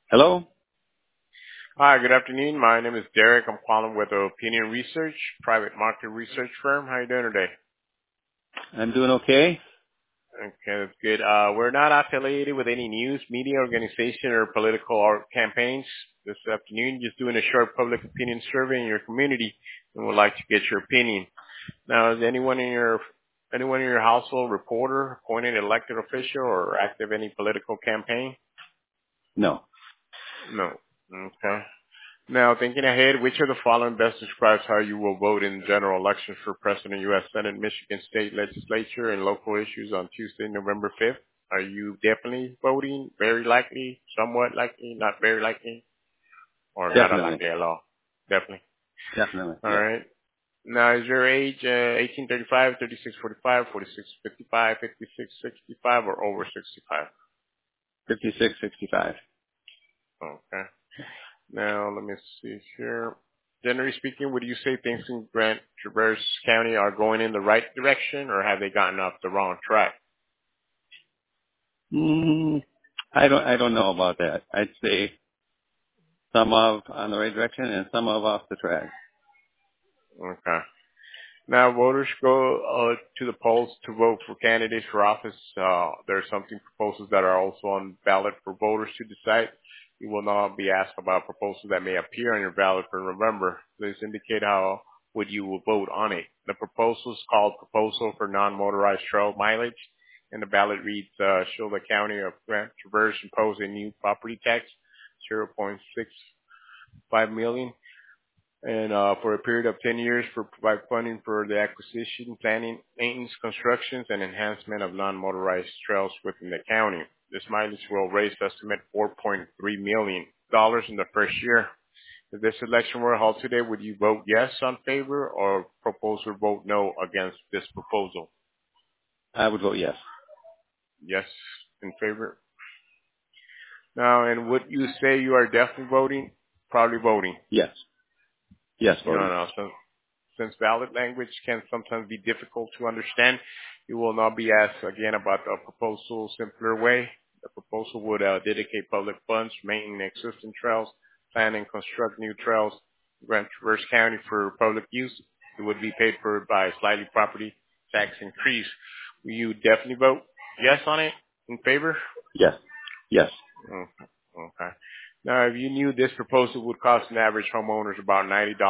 Hello? Hi, good afternoon. My name is Derek. I'm calling with Opinion Research, private market research firm. How you doing today? I'm doing okay. Okay, that's good. We're not affiliated with any news, media organization, or political or campaigns. This afternoon, just doing a short public opinion survey in your community, and would like to get your opinion. Now, is anyone in your household reporter, appointed elected official, or active any political campaign? No. No. Okay. Now, thinking ahead, which of the following best describes how you will vote in general elections for President, U.S. Senate, Michigan State Legislature, and local issues on Tuesday, November 5th? Are you definitely voting? Very likely? Somewhat likely? Not very likely? Or not Definitely. likely at all? Definitely. Definitely. All Yes. right. Now, is your age 1835, 3645, 4655, 5665, or over 65? 5665. Okay. Now, let me see here. Generally speaking, would you say things in Grant Traverse County are going in the right direction, or have they gotten off the wrong track? Mm, I don't know about that. I'd say some of on the right direction and some of off the track. Okay. Now, voters go to the polls to vote for candidates for office. There are some proposals that are also on ballot for voters to decide. You will not be asked about proposals that may appear on your ballot for November. Please indicate how would you will vote on it. The proposal is called Proposal for Non-Motorized Trail Mileage, and the ballot reads, shall the County of Grant Traverse impose a new property tax, 0.65 million and for a period of 10 years for provide funding for the acquisition, planning, maintenance, constructions, and enhancement of non-motorized trails within the county. This mileage will raise estimate $4.3 million in the first year. If this election were held today, would you vote yes on favor or propose or vote no against this proposal? I would vote yes. Yes in favor. Now, and would you say you are definitely voting? Probably voting. Yes. Yes, No, voting. no. So since valid language can sometimes be difficult to understand, you will not be asked again about the proposal simpler way. The proposal would dedicate public funds, maintain existing trails, plan and construct new trails, grant Traverse County for public use. It would be paid for by a slightly property tax increase. Will you definitely vote yes on it, in favor? Yes. Yes. Okay. Okay. Now, if you knew this proposal would cost an average homeowners about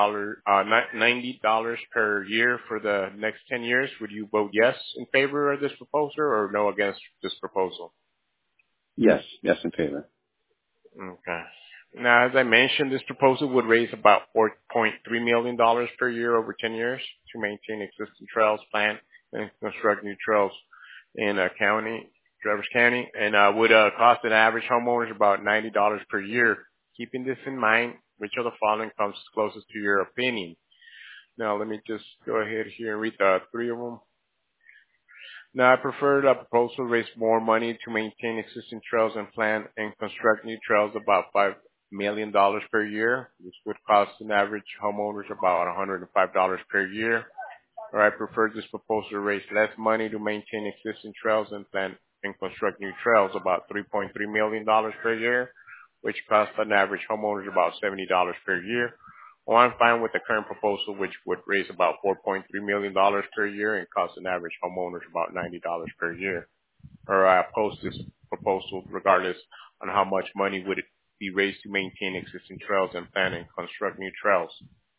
$90 per year for the next 10 years, would you vote yes in favor of this proposal or no against this proposal? Yes. Yes in favor. Okay. Now, as I mentioned, this proposal would raise about $4.3 million per year over 10 years to maintain existing trails, plan, and construct new trails in Traverse County, and would cost an average homeowners about $90 per year. Keeping this in mind, which of the following comes closest to your opinion? Now, let me just go ahead here and read the three of them. Now, I prefer the proposal raise more money to maintain existing trails and plan and construct new trails about $5 million per year. This would cost an average homeowners about $105 per year. Or I prefer this proposal to raise less money to maintain existing trails and plan and construct new trails about $3.3 million per year, which costs an average homeowners about $70 per year. Well, I'm fine with the current proposal, which would raise about $4.3 million per year and cost an average homeowners about $90 per year. Or I oppose this proposal regardless on how much money would it be raised to maintain existing trails and plan and construct new trails.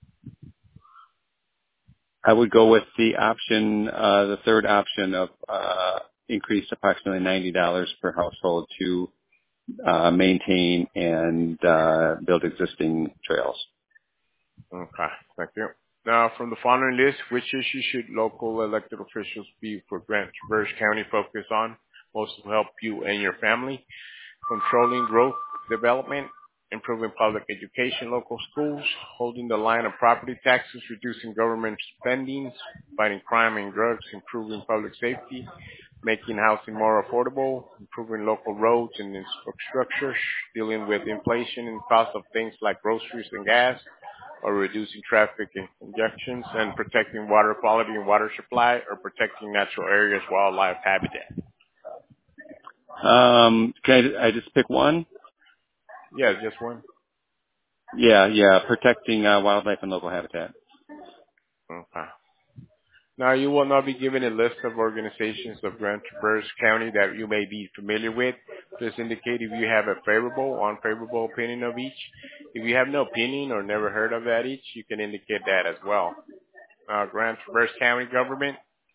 I would go with the third option of increase approximately $90 per household to maintain and build existing trails. Okay, thank you. Now, from the following list, which issue should local elected officials be for Grant Traverse County focus on most to help you and your family? Controlling growth development, improving public education, local schools, holding the line of property taxes, reducing government spending, fighting crime and drugs, improving public safety, making housing more affordable, improving local roads and infrastructure, dealing with inflation and cost of things like groceries and gas, or reducing traffic and congestions, and protecting water quality and water supply, or protecting natural areas, wildlife habitat. Can I just pick one? Yeah, just one. Yeah, protecting wildlife and local habitat. Okay. Now, you will not be given a list of organizations of Grand Traverse County that you may be familiar with. Please indicate if you have a favorable or unfavorable opinion of each. If you have no opinion or never heard of that each, you can indicate that as well. Grand Traverse County government,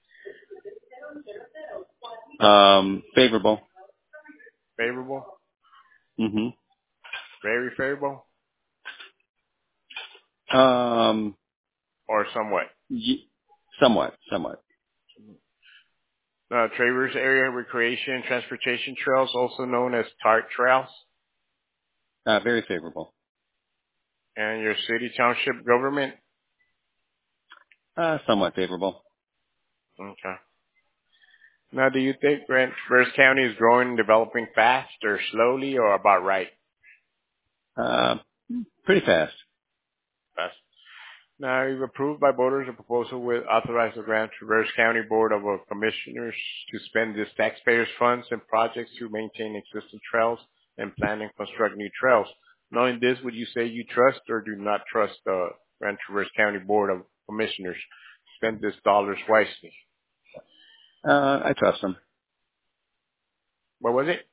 Favorable. favorable, hmm very favorable, Um, or somewhat. somewhat. Traverse Area Recreation and Transportation Trails, also known as TART Trails, Very favorable. and your city township government. Somewhat favorable. Okay. Now, do you think Grand Traverse County is growing and developing fast or slowly or about right? Uh, Pretty fast. Fast. Now, you've approved by voters a proposal with authorize the Grand Traverse County Board of Commissioners to spend this taxpayers' funds and projects to maintain existing trails and plan and construct new trails. Knowing this, would you say you trust or do not trust the Grand Traverse County Board of Commissioners to spend this dollars wisely? I trust them. What was it?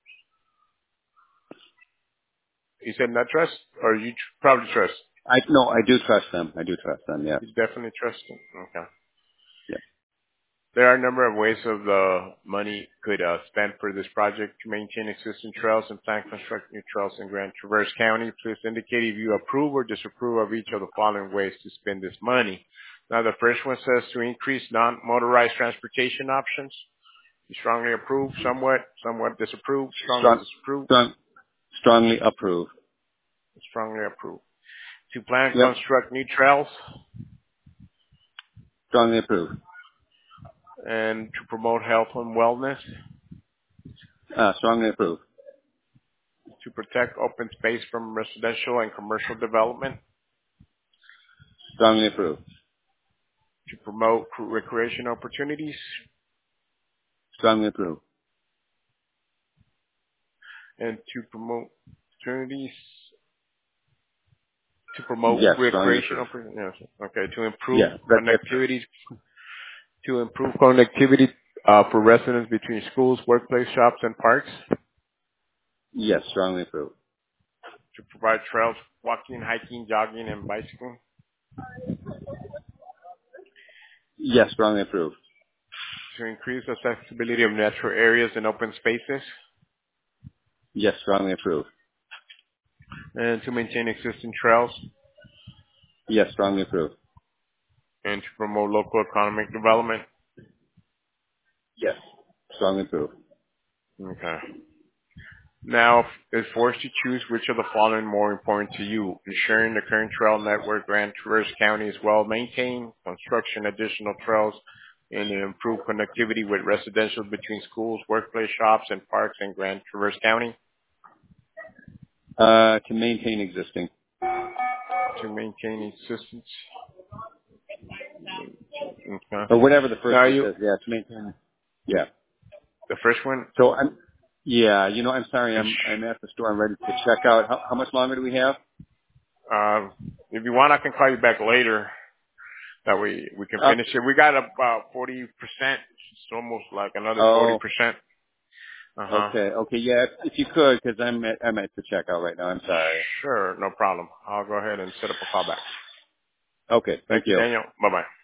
You said not trust, or you probably trust? No, I do trust them. I do trust them. Yes. You definitely trust them. Okay. Yeah. There are a number of ways of the money could spend for this project to maintain existing trails and plan construct new trails in Grand Traverse County. Please indicate if you approve or disapprove of each of the following ways to spend this money. Now, the first one says to increase non-motorized transportation options. You strongly approve, somewhat disapprove, strongly Strong, disapprove, strong, strongly approve. strongly approve. To plan Yep. construct new trails Strongly approve. and to promote health and wellness. Strongly approve. To protect open space from residential and commercial development, Strongly approve. to promote recreation opportunities, Strongly approve. and to promote opportunities, to promote Yes. Strongly recreation approve. opportunities. Yes. Okay, to improve Yeah. That's true. connectivity, for residents between schools, workplace, shops, and parks, Yes. Strongly approve. to provide trails, walking, hiking, jogging, and bicycling, Yes. Strongly approve. to increase accessibility of natural areas and open spaces, Yes. Strongly approve. and to maintain existing trails, Yes. Strongly approve. and to promote local economic development. Yes. Strongly approve. Okay. Now, if forced to choose which of the following more important to you, ensuring the current trail network Grand Traverse County is well maintained, construction additional trails, and improve connectivity with residential between schools, workplace, shops, and parks in Grand Traverse County, To maintain existing. to maintain existence. Okay. Or whatever the first Now one you, says. Yeah. To maintain. Yeah. the first one, So I'm sorry. I'm at the store. I'm ready to check out. How much longer do we have? if you want, I can call you back later. That way we can finish it. We got about 40%. It's almost like another Oh, 40%. Uh-huh. okay. Yeah, if you could, because I'm at the checkout right now. I'm sorry. Sure, no problem. I'll go ahead and set up a callback. Okay. Thank Thank you, you. Daniel. Bye-bye.